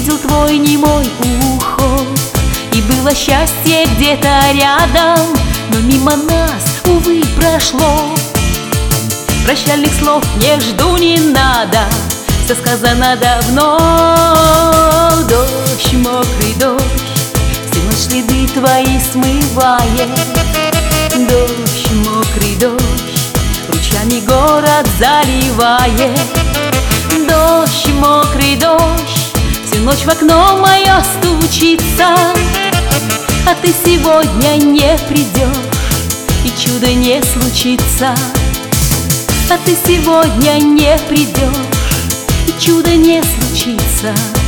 видел твой немой уход, и было счастье где-то рядом, но мимо нас, увы, прошло. Прощальных слов не жду, не надо, все сказано давно. Дождь, мокрый дождь, все ночь следы твои смывает. Дождь, мокрый дождь, ручьями город заливает. Дождь, мокрый дождь, всю ночь в окно мое стучится. А ты сегодня не придешь, и чудо не случится. А ты сегодня не придешь, и чудо не случится.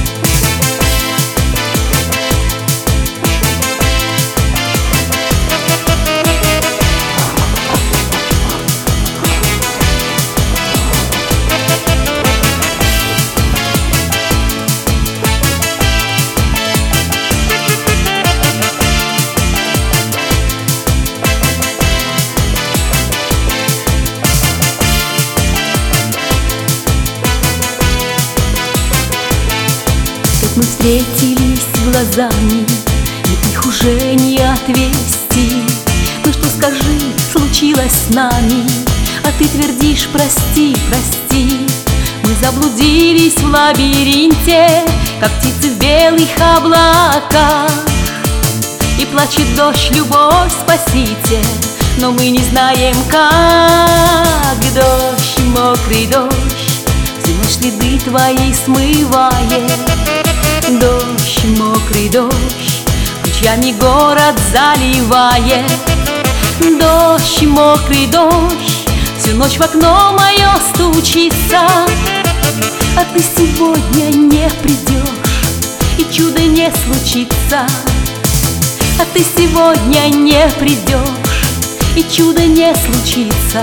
Мы встретились глазами, и их уже не отвести. Ну что, скажи, случилось с нами, а ты твердишь: прости, прости. Мы заблудились в лабиринте, как птицы в белых облаках. И плачет дождь, любовь, спасите, но мы не знаем как. Дождь, мокрый дождь, всю ночь следы твои смывает. Дождь, мокрый дождь, ручьями город заливает. Дождь, мокрый дождь, всю ночь в окно мое стучится. А ты сегодня не придешь, и чудо не случится. А ты сегодня не придешь, и чудо не случится.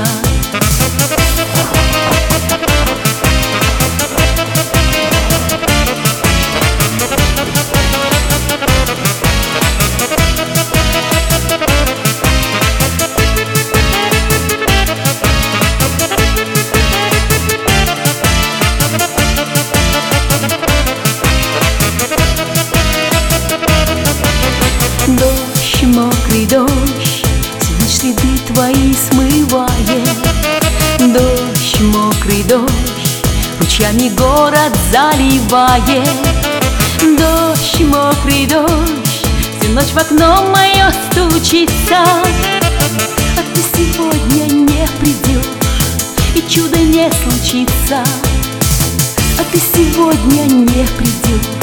Дождь, мокрый дождь, всю ночь следы твои смывает. Дождь, мокрый дождь, ручьями город заливает. Дождь, мокрый дождь, всю ночь в окно мое стучится. А ты сегодня не придешь, и чудо не случится. А ты сегодня не придешь,